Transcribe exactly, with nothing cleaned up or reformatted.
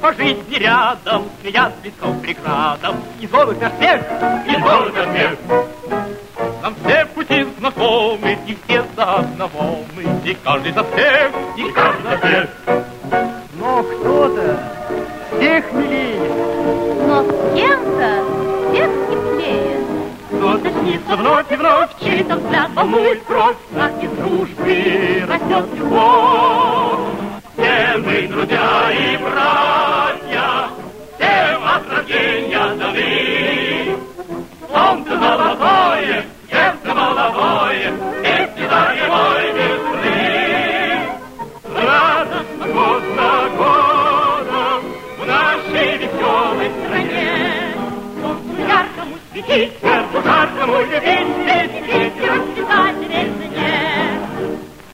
по жизни рядом, смеясь лицом преградам. И злобных наш смех, и злобных наш смех. Нам все пути знакомы, и все за одного мы, и каждый за всех, и каждый за всех. Но кто-то всех милее, но с кем-то всех теплее. Кто-то снится вновь и вновь, чей-то взгляд волнует кровь, нас из дружбы растет любовь. Все мы друзья и братья, всем от рождения даны. Солнце золотое, сердце молодое, песни дарья мой весны. Радостно год за годом в нашей веселой стране. Солнцу яркому светить, сердцу жаркому любить, весь ветер расцветать.